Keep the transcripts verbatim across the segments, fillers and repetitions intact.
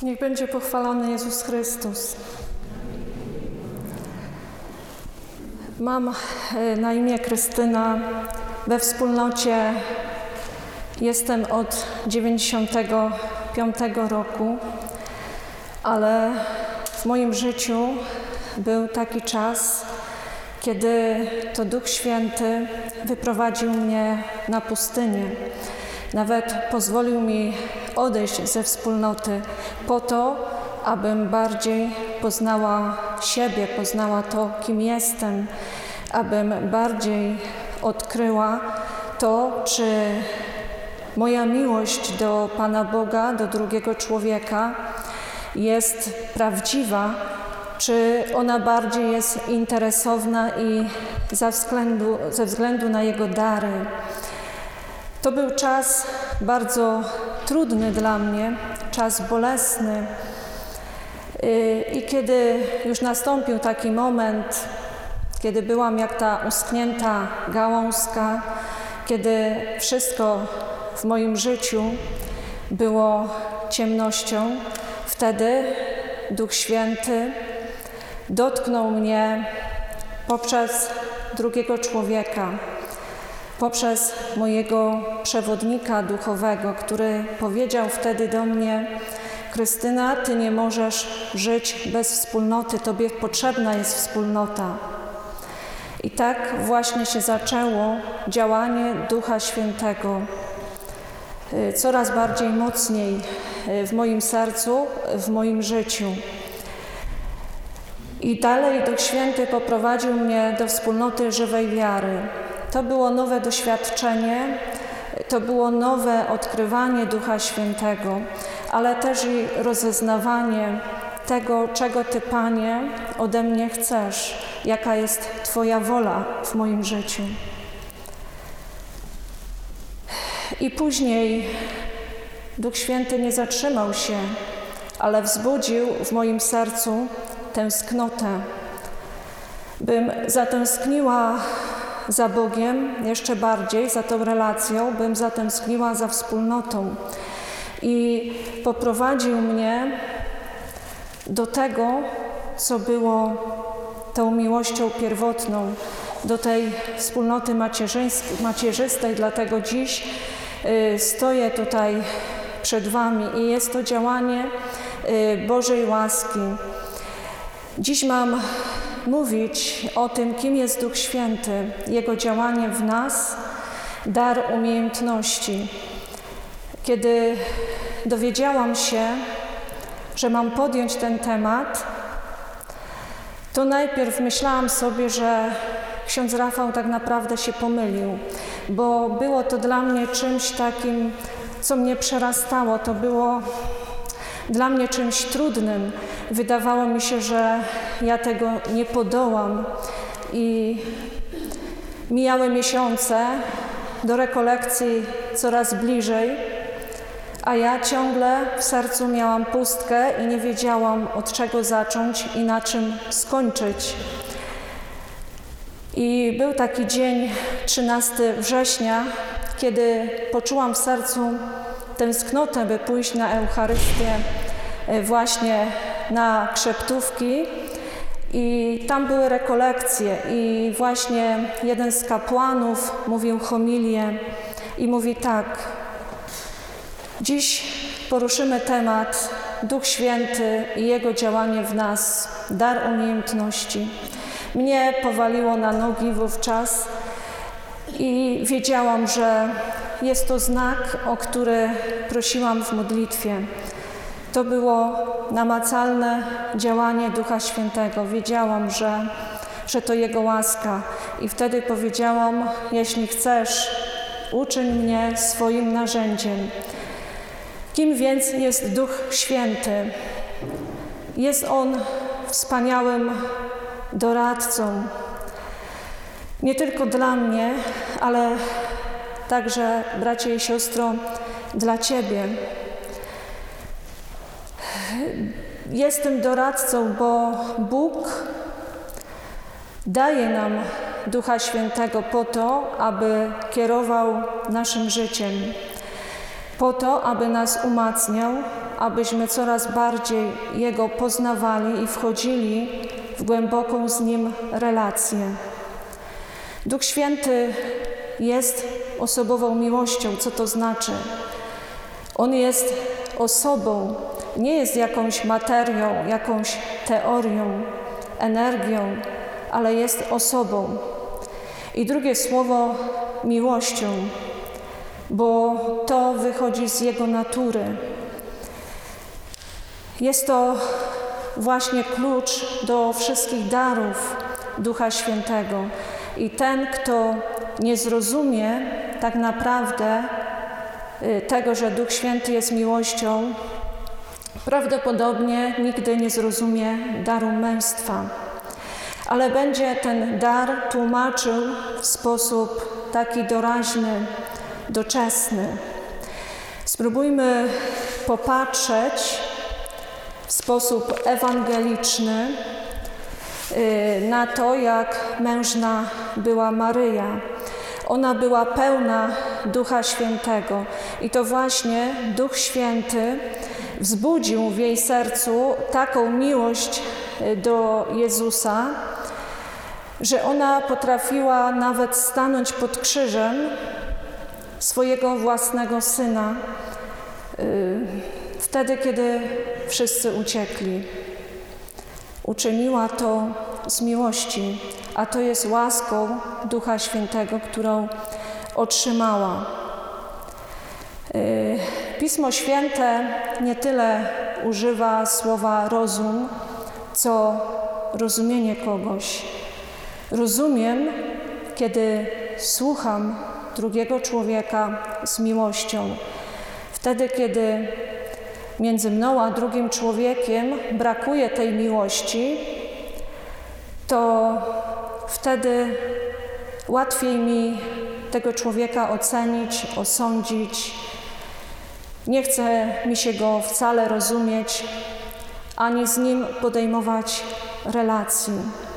Niech będzie pochwalony Jezus Chrystus. Mam na imię Krystyna. We wspólnocie jestem od dziewięćdziesiątego piątego roku, ale w moim życiu był taki czas, kiedy to Duch Święty wyprowadził mnie na pustynię. Nawet pozwolił mi odejść ze wspólnoty po to, abym bardziej poznała siebie, poznała to, kim jestem, abym bardziej odkryła to, czy moja miłość do Pana Boga, do drugiego człowieka jest prawdziwa, czy ona bardziej jest interesowna i ze względu, ze względu na Jego dary. To był czas bardzo trudny dla mnie, czas bolesny. I kiedy już nastąpił taki moment, kiedy byłam jak ta uschnięta gałązka, kiedy wszystko w moim życiu było ciemnością, wtedy Duch Święty dotknął mnie poprzez drugiego człowieka, poprzez mojego przewodnika duchowego, który powiedział wtedy do mnie: Krystyna, ty nie możesz żyć bez wspólnoty, tobie potrzebna jest wspólnota. I tak właśnie się zaczęło działanie Ducha Świętego. Coraz bardziej mocniej w moim sercu, w moim życiu. I dalej Duch Święty poprowadził mnie do wspólnoty żywej wiary. To było nowe doświadczenie, to było nowe odkrywanie Ducha Świętego, ale też i rozeznawanie tego, czego Ty, Panie, ode mnie chcesz, jaka jest Twoja wola w moim życiu. I później Duch Święty nie zatrzymał się, ale wzbudził w moim sercu tęsknotę, bym zatęskniła za Bogiem jeszcze bardziej, za tą relacją, bym zatęskniła za wspólnotą. I poprowadził mnie do tego, co było tą miłością pierwotną, do tej wspólnoty macierzystej, dlatego dziś y, stoję tutaj przed Wami i jest to działanie y, Bożej łaski. Dziś mam mówić o tym, kim jest Duch Święty, Jego działanie w nas, dar umiejętności. Kiedy dowiedziałam się, że mam podjąć ten temat, to najpierw myślałam sobie, że ksiądz Rafał tak naprawdę się pomylił, bo było to dla mnie czymś takim, co mnie przerastało. To było dla mnie czymś trudnym. Wydawało mi się, że ja tego nie podołam. I mijały miesiące, do rekolekcji coraz bliżej, a ja ciągle w sercu miałam pustkę i nie wiedziałam, od czego zacząć i na czym skończyć. I był taki dzień, trzynastego września, kiedy poczułam w sercu tęsknotę, by pójść na Eucharystię, właśnie na krzeptówki. I tam były rekolekcje i właśnie jeden z kapłanów mówił homilię i mówi tak: dziś poruszymy temat Duch Święty i Jego działanie w nas, dar umiejętności. Mnie powaliło na nogi wówczas i wiedziałam, że jest to znak, o który prosiłam w modlitwie. To było namacalne działanie Ducha Świętego. Wiedziałam, że, że to Jego łaska. I wtedy powiedziałam: jeśli chcesz, uczyń mnie swoim narzędziem. Kim więc jest Duch Święty? Jest On wspaniałym doradcą. Nie tylko dla mnie, ale także, bracie i siostro, dla Ciebie. Jest tym doradcą, bo Bóg daje nam Ducha Świętego po to, aby kierował naszym życiem, po to, aby nas umacniał, abyśmy coraz bardziej Jego poznawali i wchodzili w głęboką z Nim relację. Duch Święty jest osobową miłością. Co to znaczy? On jest osobą, nie jest jakąś materią, jakąś teorią, energią, ale jest osobą. I drugie słowo miłością, bo to wychodzi z Jego natury. Jest to właśnie klucz do wszystkich darów Ducha Świętego. I ten, kto nie zrozumie tak naprawdę tego, że Duch Święty jest miłością, prawdopodobnie nigdy nie zrozumie daru męstwa. Ale będzie ten dar tłumaczył w sposób taki doraźny, doczesny. Spróbujmy popatrzeć w sposób ewangeliczny na to, jak mężna była Maryja. Ona była pełna Ducha Świętego i to właśnie Duch Święty wzbudził w jej sercu taką miłość do Jezusa, że ona potrafiła nawet stanąć pod krzyżem swojego własnego Syna, wtedy, kiedy wszyscy uciekli. Uczyniła to z miłości, a to jest łaską Ducha Świętego, którą otrzymała. Pismo Święte nie tyle używa słowa rozum, co rozumienie kogoś. Rozumiem, kiedy słucham drugiego człowieka z miłością. Wtedy, kiedy między mną a drugim człowiekiem brakuje tej miłości, to wtedy łatwiej mi tego człowieka ocenić, osądzić. Nie chce mi się go wcale rozumieć, ani z nim podejmować relacji.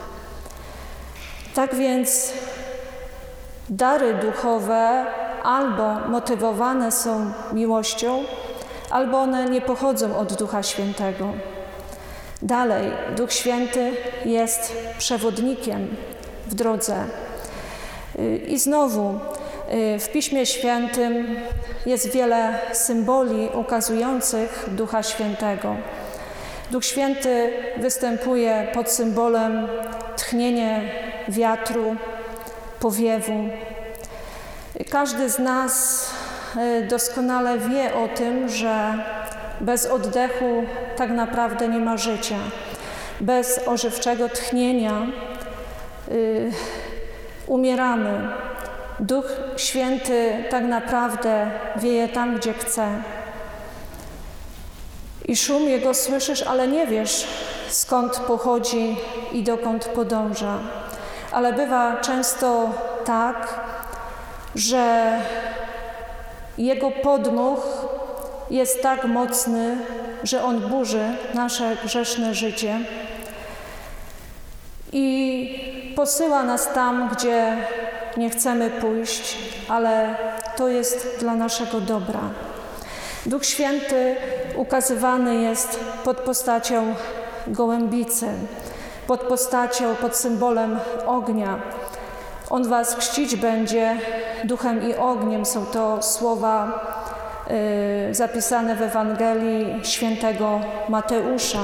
Tak więc dary duchowe albo motywowane są miłością, albo one nie pochodzą od Ducha Świętego. Dalej, Duch Święty jest przewodnikiem w drodze. I znowu w Piśmie Świętym jest wiele symboli ukazujących Ducha Świętego. Duch Święty występuje pod symbolem tchnienia wiatru, powiewu. Każdy z nas doskonale wie o tym, że bez oddechu tak naprawdę nie ma życia. Bez ożywczego tchnienia y, umieramy. Duch Święty tak naprawdę wieje tam, gdzie chce. I szum Jego słyszysz, ale nie wiesz, skąd pochodzi i dokąd podąża. Ale bywa często tak, że Jego podmuch jest tak mocny, że On burzy nasze grzeszne życie i posyła nas tam, gdzie nie chcemy pójść, ale to jest dla naszego dobra. Duch Święty ukazywany jest pod postacią gołębicy, pod postacią, pod symbolem ognia. On was chrzcić będzie duchem i ogniem. Są to słowa y, zapisane w Ewangelii świętego Mateusza.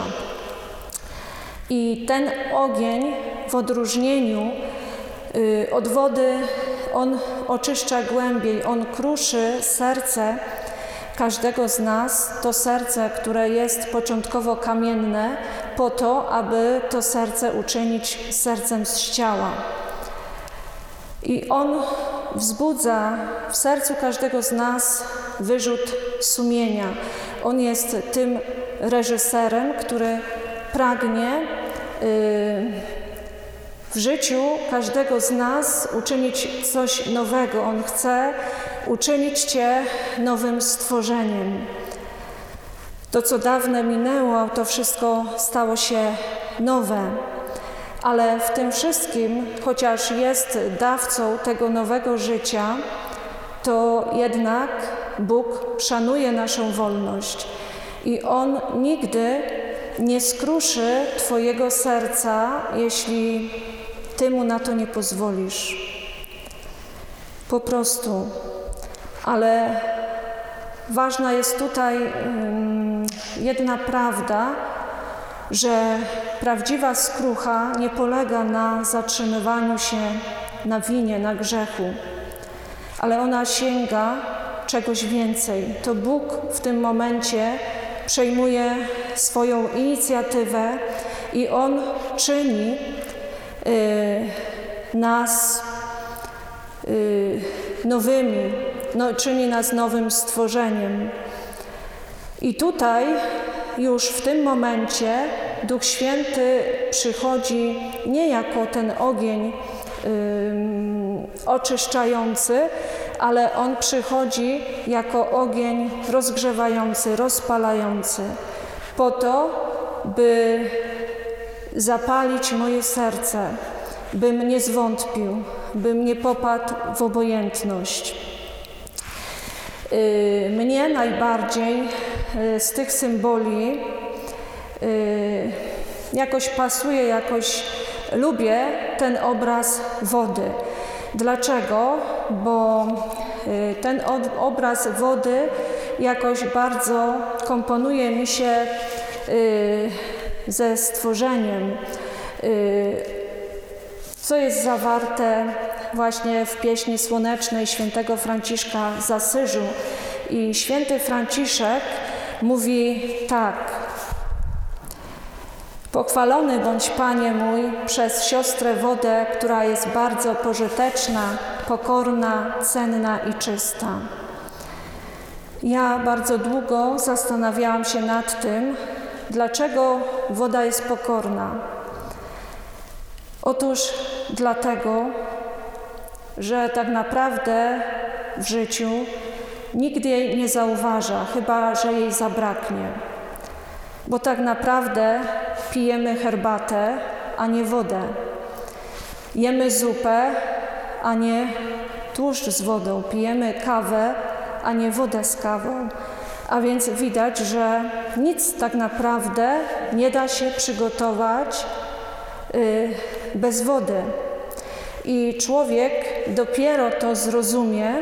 I ten ogień w odróżnieniu y, od wody, on oczyszcza głębiej, on kruszy serce każdego z nas, to serce, które jest początkowo kamienne, po to, aby to serce uczynić sercem z ciała. I On wzbudza w sercu każdego z nas wyrzut sumienia. On jest tym reżyserem, który pragnie yy, w życiu każdego z nas uczynić coś nowego. On chce uczynić Cię nowym stworzeniem. To, co dawne minęło, to wszystko stało się nowe. Ale w tym wszystkim, chociaż jest dawcą tego nowego życia, to jednak Bóg szanuje naszą wolność I On nigdy nie skruszy Twojego serca, jeśli Ty Mu na to nie pozwolisz. Po prostu. Ale ważna jest tutaj um, jedna prawda, że prawdziwa skrucha nie polega na zatrzymywaniu się na winie, na grzechu, ale ona sięga czegoś więcej. To Bóg w tym momencie przejmuje swoją inicjatywę i On czyni y, nas y, nowymi, no, czyni nas nowym stworzeniem. I tutaj już w tym momencie Duch Święty przychodzi nie jako ten ogień y, oczyszczający, ale On przychodzi jako ogień rozgrzewający, rozpalający, po to, by zapalić moje serce, bym nie zwątpił, bym nie popadł w obojętność. Yy, mnie najbardziej yy, z tych symboli yy, jakoś pasuje, jakoś lubię ten obraz wody. Dlaczego? Bo yy, ten od, obraz wody jakoś bardzo komponuje mi się yy, ze stworzeniem, yy, co jest zawarte właśnie w pieśni słonecznej świętego Franciszka z Asyżu. I święty Franciszek mówi tak: pochwalony bądź Panie mój przez siostrę wodę, która jest bardzo pożyteczna, pokorna, cenna i czysta. Ja bardzo długo zastanawiałam się nad tym, dlaczego woda jest pokorna. Otóż dlatego, że tak naprawdę w życiu nikt jej nie zauważa, chyba że jej zabraknie. Bo tak naprawdę pijemy herbatę, a nie wodę. Jemy zupę, a nie tłuszcz z wodą. Pijemy kawę, a nie wodę z kawą. A więc widać, że nic tak naprawdę nie da się przygotować y, bez wody. I człowiek dopiero to zrozumie,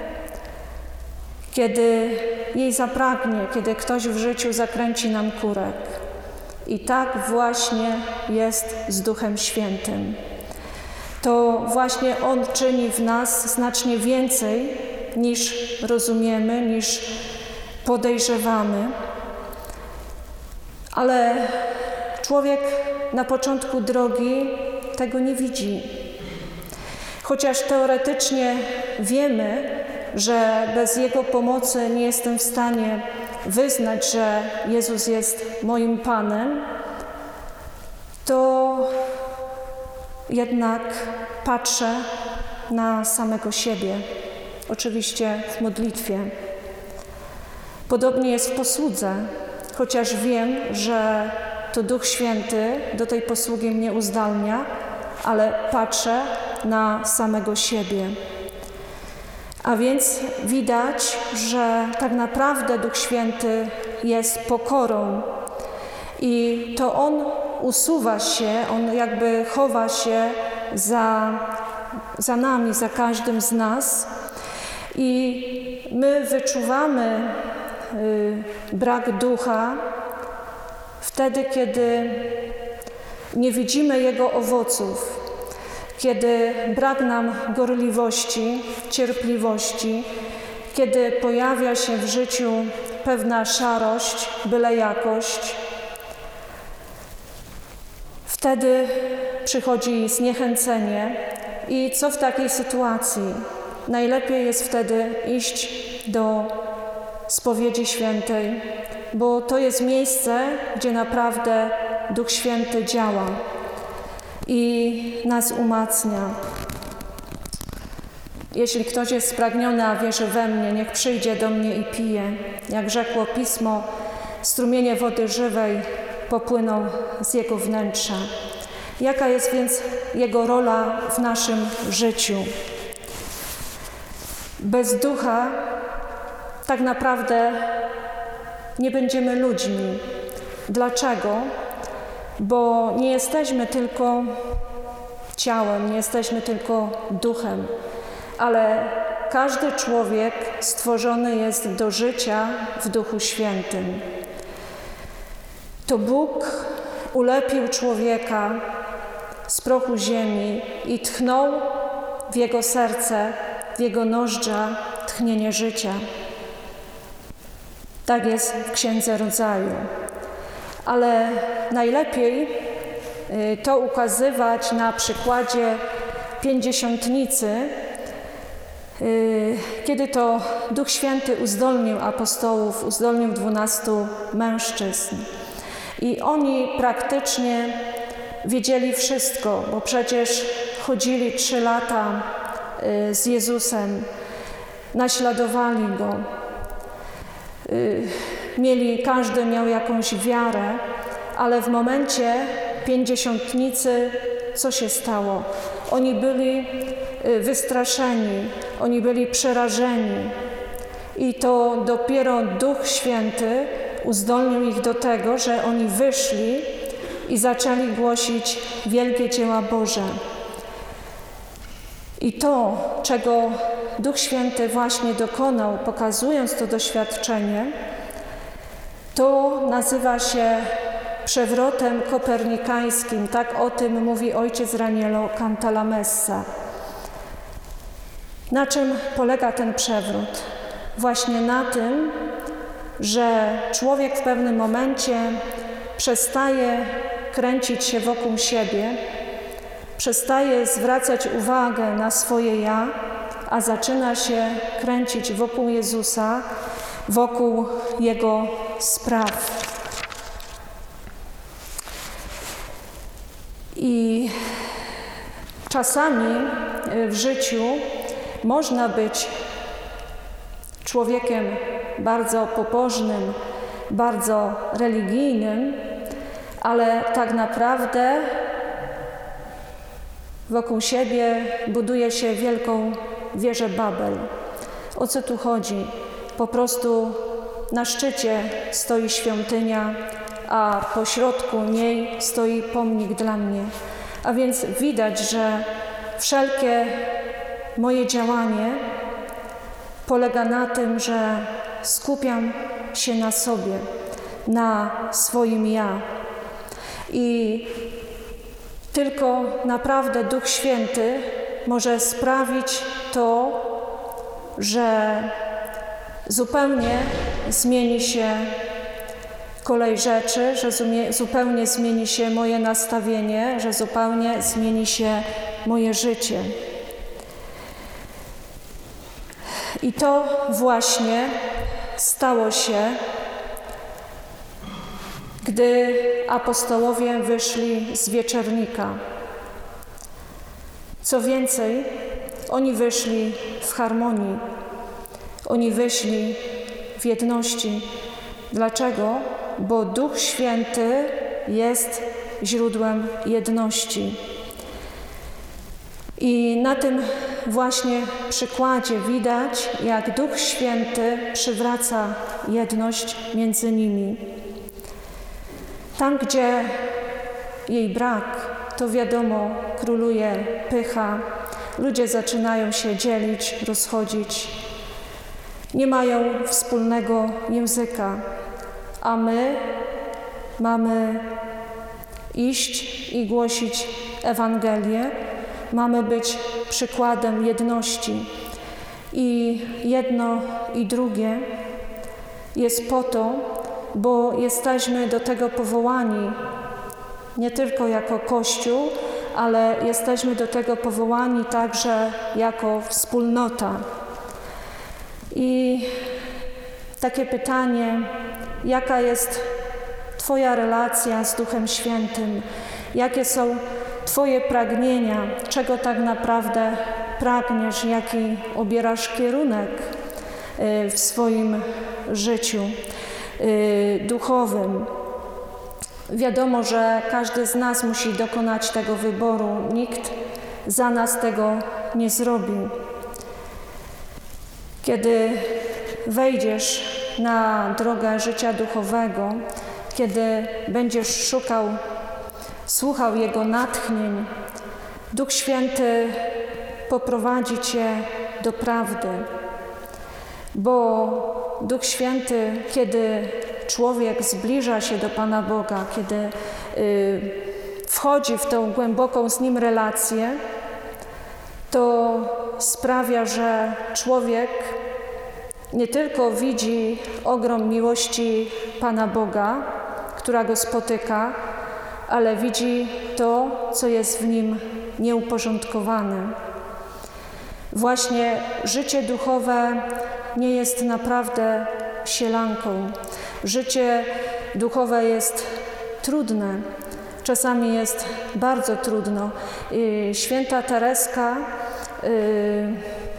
kiedy jej zapragnie, kiedy ktoś w życiu zakręci nam kurek. I tak właśnie jest z Duchem Świętym. To właśnie On czyni w nas znacznie więcej, niż rozumiemy, niż podejrzewamy. Ale człowiek na początku drogi tego nie widzi. Chociaż teoretycznie wiemy, że bez Jego pomocy nie jestem w stanie wyznać, że Jezus jest moim Panem, to jednak patrzę na samego siebie, oczywiście w modlitwie. Podobnie jest w posłudze, chociaż wiem, że to Duch Święty do tej posługi mnie uzdalnia, ale patrzę na samego siebie. A więc widać, że tak naprawdę Duch Święty jest pokorą i to On usuwa się, On jakby chowa się za, za nami, za każdym z nas i my wyczuwamy y, brak Ducha wtedy, kiedy nie widzimy Jego owoców, kiedy brak nam gorliwości, cierpliwości, kiedy pojawia się w życiu pewna szarość, byle jakość, wtedy przychodzi zniechęcenie. I co w takiej sytuacji? Najlepiej jest wtedy iść do spowiedzi świętej, bo to jest miejsce, gdzie naprawdę Duch Święty działa i nas umacnia. Jeśli ktoś jest spragniony, a wierzy we mnie, niech przyjdzie do mnie i pije. Jak rzekło Pismo, strumienie wody żywej popłyną z jego wnętrza. Jaka jest więc Jego rola w naszym życiu? Bez Ducha tak naprawdę nie będziemy ludźmi. Dlaczego? Bo nie jesteśmy tylko ciałem, nie jesteśmy tylko duchem, ale każdy człowiek stworzony jest do życia w Duchu Świętym. To Bóg ulepił człowieka z prochu ziemi i tchnął w jego serce, w jego nozdrza tchnienie życia. Tak jest w Księdze Rodzaju. Ale najlepiej to ukazywać na przykładzie pięćdziesiątnicy, kiedy to Duch Święty uzdolnił apostołów, uzdolnił dwunastu mężczyzn. I oni praktycznie wiedzieli wszystko, bo przecież chodzili trzy lata z Jezusem, naśladowali Go. Mieli, każdy miał jakąś wiarę, ale w momencie pięćdziesiątnicy co się stało? Oni byli wystraszeni, oni byli przerażeni i to dopiero Duch Święty uzdolnił ich do tego, że oni wyszli i zaczęli głosić wielkie dzieła Boże. I to, czego Duch Święty właśnie dokonał, pokazując to doświadczenie, to nazywa się przewrotem kopernikańskim. Tak o tym mówi ojciec Raniero Cantalamessa. Na czym polega ten przewrót? Właśnie na tym, że człowiek w pewnym momencie przestaje kręcić się wokół siebie, przestaje zwracać uwagę na swoje ja, a zaczyna się kręcić wokół Jezusa, wokół Jego spraw. I czasami w życiu można być człowiekiem bardzo pobożnym, bardzo religijnym, ale tak naprawdę wokół siebie buduje się wielką wieżę Babel. O co tu chodzi? Po prostu na szczycie stoi świątynia, a po środku niej stoi pomnik dla mnie. A więc widać, że wszelkie moje działanie polega na tym, że skupiam się na sobie, na swoim ja. I tylko naprawdę Duch Święty może sprawić to, że zupełnie zmieni się kolej rzeczy, że zupełnie zmieni się moje nastawienie, że zupełnie zmieni się moje życie. I to właśnie stało się, gdy apostołowie wyszli z wieczernika. Co więcej, oni wyszli w harmonii, oni wyszli w jedności. Dlaczego? Bo Duch Święty jest źródłem jedności. I na tym właśnie przykładzie widać, jak Duch Święty przywraca jedność między nimi. Tam, gdzie jej brak, to wiadomo, króluje pycha, ludzie zaczynają się dzielić, rozchodzić, nie mają wspólnego języka, a my mamy iść i głosić Ewangelię, mamy być przykładem jedności. I jedno i drugie jest po to, bo jesteśmy do tego powołani nie tylko jako Kościół, ale jesteśmy do tego powołani także jako wspólnota. I takie pytanie, jaka jest Twoja relacja z Duchem Świętym? Jakie są Twoje pragnienia? Czego tak naprawdę pragniesz? Jaki obierasz kierunek w swoim życiu duchowym? Wiadomo, że każdy z nas musi dokonać tego wyboru. Nikt za nas tego nie zrobił. Kiedy wejdziesz na drogę życia duchowego, kiedy będziesz szukał, słuchał Jego natchnień, Duch Święty poprowadzi Cię do prawdy, bo Duch Święty, kiedy człowiek zbliża się do Pana Boga, kiedy y, wchodzi w tą głęboką z Nim relację, to sprawia, że człowiek nie tylko widzi ogrom miłości Pana Boga, która go spotyka, ale widzi to, co jest w nim nieuporządkowane. Właśnie życie duchowe nie jest naprawdę sielanką. Życie duchowe jest trudne. Czasami jest bardzo trudno. Święta Tereska yy,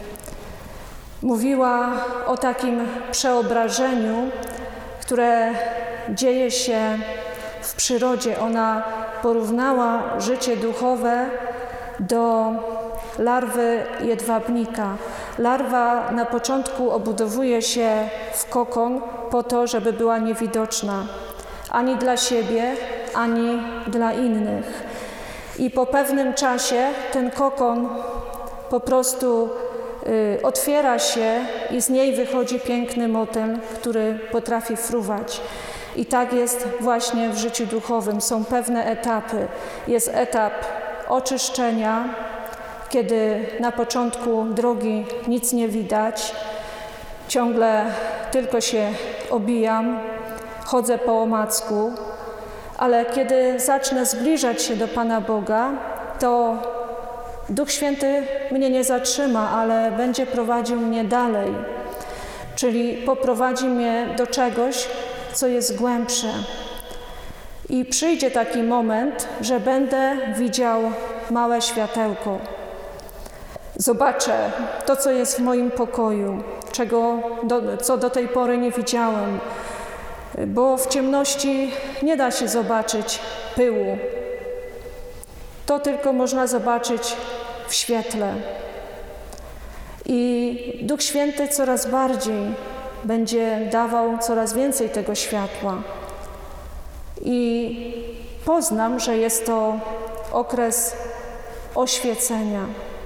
mówiła o takim przeobrażeniu, które dzieje się w przyrodzie. Ona porównała życie duchowe do larwy jedwabnika. Larwa na początku obudowuje się w kokon po to, żeby była niewidoczna ani dla siebie, ani dla innych. I po pewnym czasie ten kokon po prostu y, otwiera się i z niej wychodzi piękny motyl, który potrafi fruwać. I tak jest właśnie w życiu duchowym. Są pewne etapy. Jest etap oczyszczenia, kiedy na początku drogi nic nie widać, ciągle tylko się obijam, chodzę po omacku, ale kiedy zacznę zbliżać się do Pana Boga, to Duch Święty mnie nie zatrzyma, ale będzie prowadził mnie dalej, czyli poprowadzi mnie do czegoś, co jest głębsze. I przyjdzie taki moment, że będę widział małe światełko. Zobaczę to, co jest w moim pokoju, czego do, co do tej pory nie widziałem, bo w ciemności nie da się zobaczyć pyłu. To tylko można zobaczyć w świetle. I Duch Święty coraz bardziej będzie dawał coraz więcej tego światła. I poznam, że jest to okres oświecenia.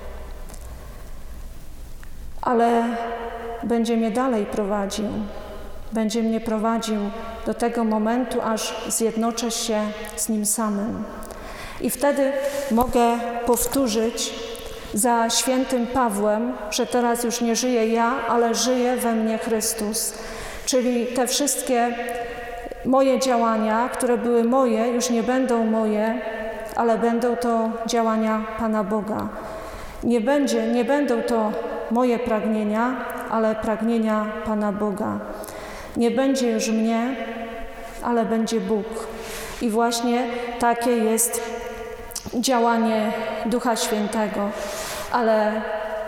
Ale będzie mnie dalej prowadził. Będzie mnie prowadził do tego momentu, aż zjednoczę się z Nim samym. I wtedy mogę powtórzyć za świętym Pawłem, że teraz już nie żyję ja, ale żyje we mnie Chrystus. Czyli te wszystkie moje działania, które były moje, już nie będą moje, ale będą to działania Pana Boga. Nie będzie, nie będą to moje pragnienia, ale pragnienia Pana Boga. Nie będzie już mnie, ale będzie Bóg. I właśnie takie jest działanie Ducha Świętego. Ale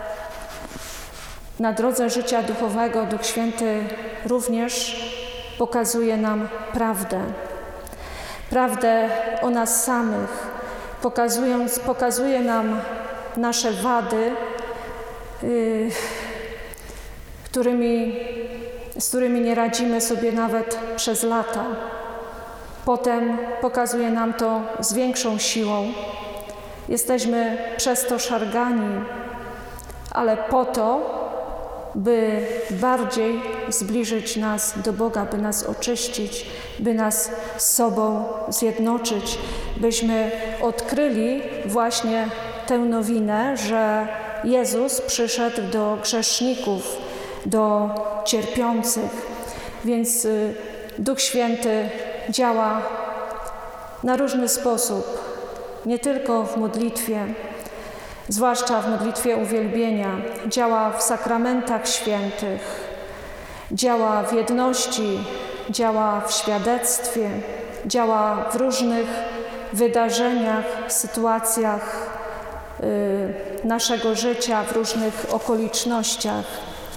na drodze życia duchowego Duch Święty również pokazuje nam prawdę. Prawdę o nas samych, pokazując, pokazuje nam nasze wady, yy, którymi, z którymi nie radzimy sobie nawet przez lata. Potem pokazuje nam to z większą siłą. Jesteśmy przez to szargani, ale po to, by bardziej zbliżyć nas do Boga, by nas oczyścić, by nas z sobą zjednoczyć, byśmy odkryli właśnie tę nowinę, że Jezus przyszedł do grzeszników, do cierpiących. Więc Duch Święty działa na różny sposób, nie tylko w modlitwie, zwłaszcza w modlitwie uwielbienia, działa w sakramentach świętych, działa w jedności, działa w świadectwie, działa w różnych wydarzeniach, sytuacjach y, naszego życia, w różnych okolicznościach.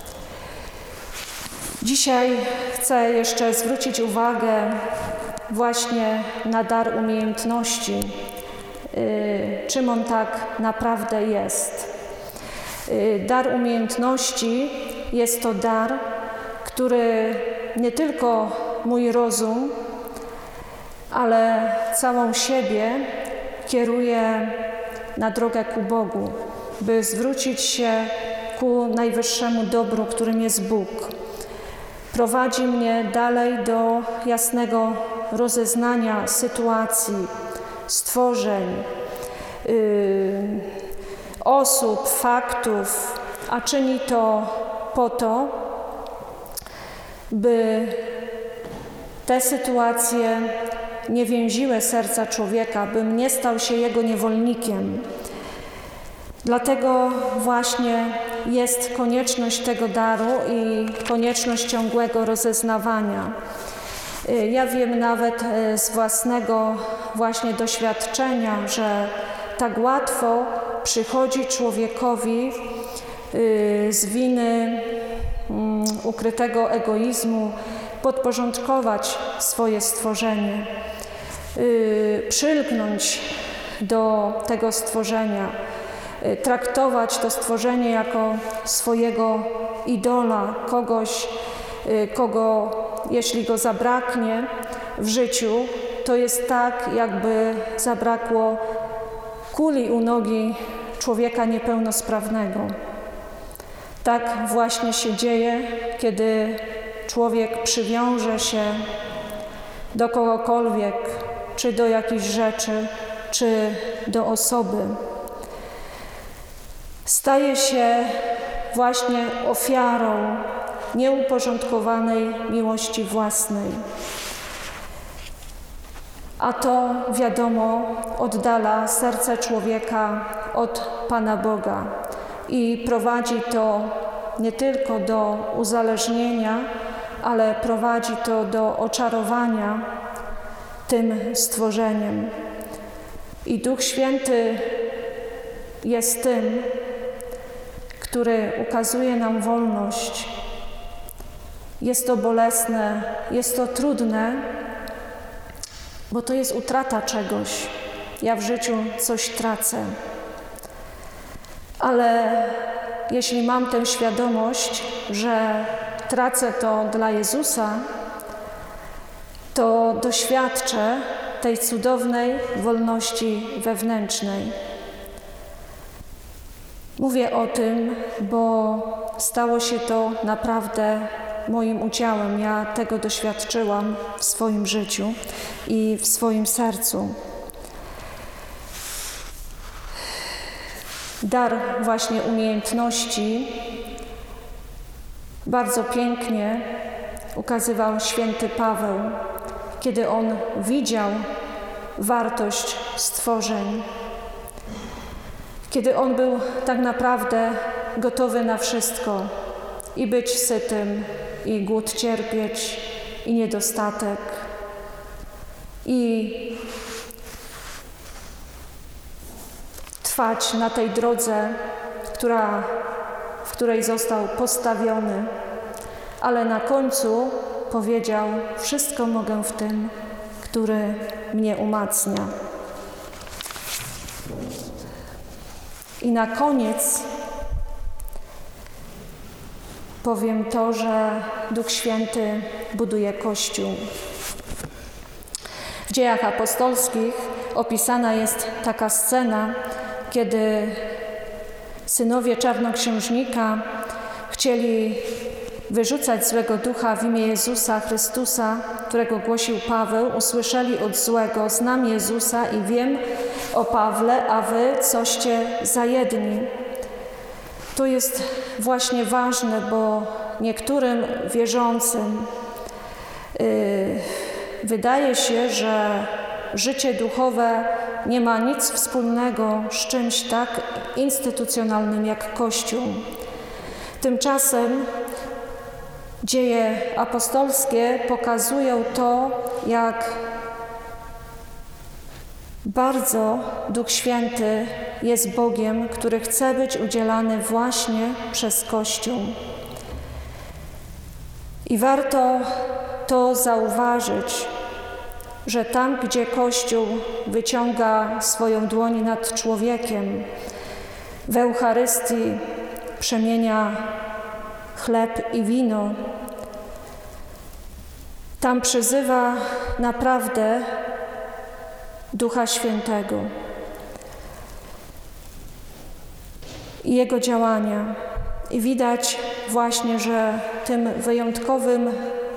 Dzisiaj chcę jeszcze zwrócić uwagę właśnie na dar umiejętności, y, czym on tak naprawdę jest. Y, dar umiejętności jest to dar, który nie tylko mój rozum, ale całą siebie kieruję na drogę ku Bogu, by zwrócić się ku najwyższemu dobru, którym jest Bóg. Prowadzi mnie dalej do jasnego rozeznania sytuacji, stworzeń, yy, osób, faktów, a czyni to po to, by te sytuacje nie więziły serca człowieka, bym nie stał się jego niewolnikiem. Dlatego właśnie jest konieczność tego daru i konieczność ciągłego rozeznawania. Ja wiem nawet z własnego właśnie doświadczenia, że tak łatwo przychodzi człowiekowi z winy ukrytego egoizmu podporządkować swoje stworzenie, przylgnąć do tego stworzenia, traktować to stworzenie jako swojego idola, kogoś, kogo jeśli go zabraknie w życiu, to jest tak, jakby zabrakło kuli u nogi człowieka niepełnosprawnego. Tak właśnie się dzieje, kiedy człowiek przywiąże się do kogokolwiek, czy do jakichś rzeczy, czy do osoby. Staje się właśnie ofiarą nieuporządkowanej miłości własnej. A to, wiadomo, oddala serce człowieka od Pana Boga i prowadzi to nie tylko do uzależnienia, ale prowadzi to do oczarowania tym stworzeniem. I Duch Święty jest tym, który ukazuje nam wolność. Jest to bolesne, jest to trudne, bo to jest utrata czegoś. Ja w życiu coś tracę. Ale jeśli mam tę świadomość, że tracę to dla Jezusa, to doświadczę tej cudownej wolności wewnętrznej. Mówię o tym, bo stało się to naprawdę moim udziałem. Ja tego doświadczyłam w swoim życiu i w swoim sercu. Dar właśnie umiejętności bardzo pięknie ukazywał święty Paweł, kiedy on widział wartość stworzeń, kiedy on był tak naprawdę gotowy na wszystko i być sytym, i głód cierpieć, i niedostatek, i trwać na tej drodze, która, w której został postawiony, ale na końcu powiedział: wszystko mogę w tym, który mnie umacnia. I na koniec powiem to, że Duch Święty buduje Kościół. W Dziejach Apostolskich opisana jest taka scena, kiedy synowie czarnoksiężnika chcieli wyrzucać złego ducha w imię Jezusa Chrystusa, którego głosił Paweł. Usłyszeli od złego: znam Jezusa i wiem o Pawle, a wy coście za jedni. To jest właśnie ważne, bo niektórym wierzącym yy, wydaje się, że życie duchowe nie ma nic wspólnego z czymś tak instytucjonalnym jak Kościół. Tymczasem dzieje apostolskie pokazują to, jak bardzo Duch Święty jest Bogiem, który chce być udzielany właśnie przez Kościół. I warto to zauważyć, że tam, gdzie Kościół wyciąga swoją dłoń nad człowiekiem, w tam przyzywa naprawdę Ducha Świętego i Jego działania. I widać właśnie, że tym wyjątkowym,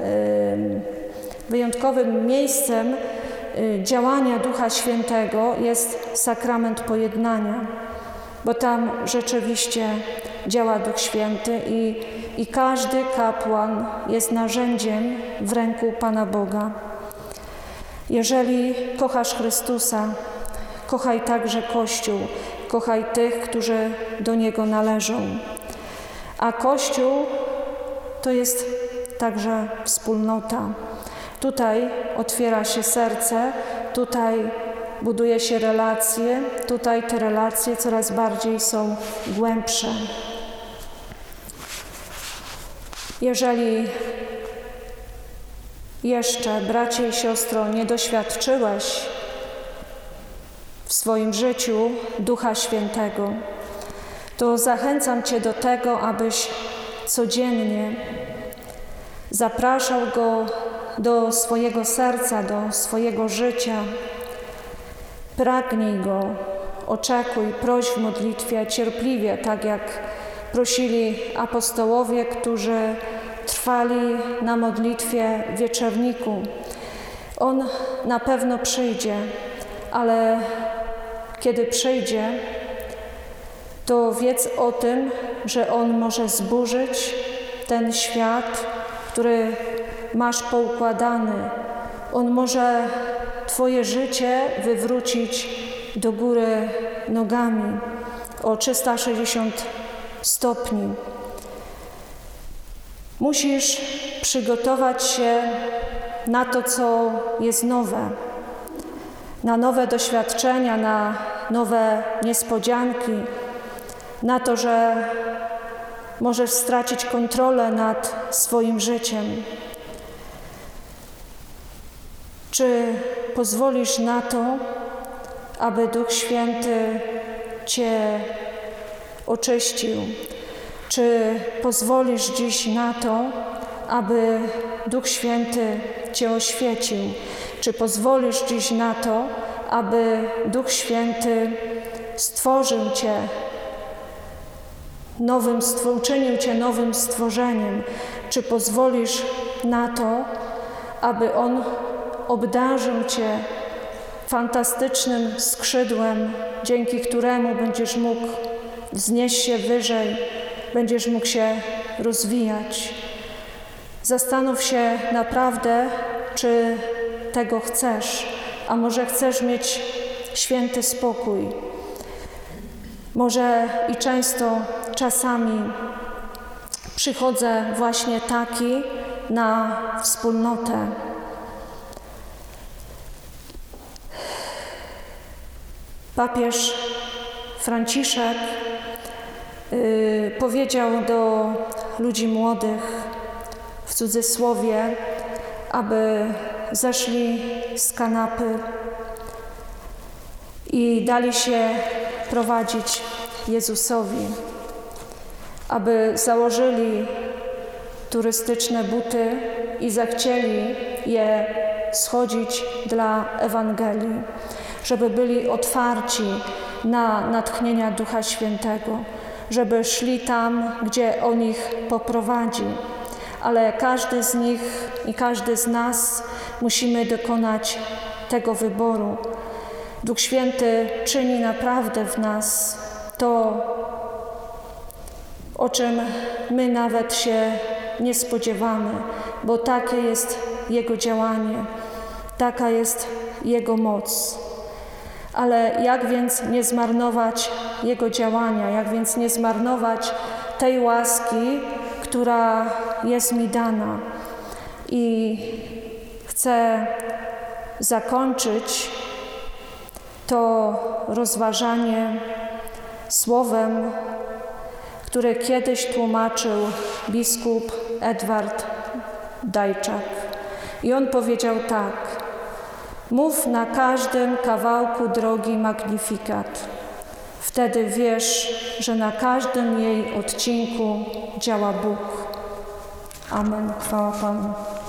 wyjątkowym miejscem działania Ducha Świętego jest sakrament pojednania, bo tam rzeczywiście działa Duch Święty i, i każdy kapłan jest narzędziem w ręku Pana Boga. Jeżeli kochasz Chrystusa, kochaj także Kościół, kochaj tych, którzy do Niego należą. A Kościół to jest także wspólnota. Tutaj otwiera się serce, tutaj buduje się relacje, tutaj te relacje coraz bardziej są głębsze. Jeżeli jeszcze, bracie i siostro, nie doświadczyłeś w swoim życiu Ducha Świętego, to zachęcam Cię do tego, abyś codziennie zapraszał Go do swojego serca, do swojego życia. Pragnij Go, oczekuj, proś w modlitwie cierpliwie, tak jak prosili apostołowie, którzy trwali na modlitwie wieczorniku. On na pewno przyjdzie, ale kiedy przyjdzie, to wiedz o tym, że On może zburzyć ten świat, który masz poukładany. On może Twoje życie wywrócić do góry nogami o trzysta sześćdziesiąt stopni. Musisz przygotować się na to, co jest nowe, na nowe doświadczenia, na nowe niespodzianki, na to, że możesz stracić kontrolę nad swoim życiem. Czy pozwolisz na to, aby Duch Święty Cię oczyścił? Czy pozwolisz dziś na to, aby Duch Święty Cię oświecił? Czy pozwolisz dziś na to, aby Duch Święty stworzył Cię nowym, uczynił Cię nowym stworzeniem? Czy pozwolisz na to, aby On obdarzył Cię fantastycznym skrzydłem, dzięki któremu będziesz mógł wznieść się wyżej, będziesz mógł się rozwijać? Zastanów się naprawdę, czy tego chcesz, a może chcesz mieć święty spokój. Może i często, czasami przychodzę właśnie taki na wspólnotę. Papież Franciszek yy, powiedział do ludzi młodych, w cudzysłowie, aby zeszli z kanapy i dali się prowadzić Jezusowi, aby założyli turystyczne buty i zechcieli je schodzić dla Ewangelii, żeby byli otwarci na natchnienia Ducha Świętego, żeby szli tam, gdzie On ich poprowadzi. Ale każdy z nich i każdy z nas musimy dokonać tego wyboru. Duch Święty czyni naprawdę w nas to, o czym my nawet się nie spodziewamy, bo takie jest Jego działanie, taka jest Jego moc. Ale jak więc nie zmarnować Jego działania, jak więc nie zmarnować tej łaski, która jest mi dana? I chcę zakończyć to rozważanie słowem, które kiedyś tłumaczył biskup Edward Dajczak. I on powiedział tak: mów na każdym kawałku drogi magnifikat. Wtedy wiesz, że na każdym jej odcinku działa Bóg. Amen. Chwała Panu.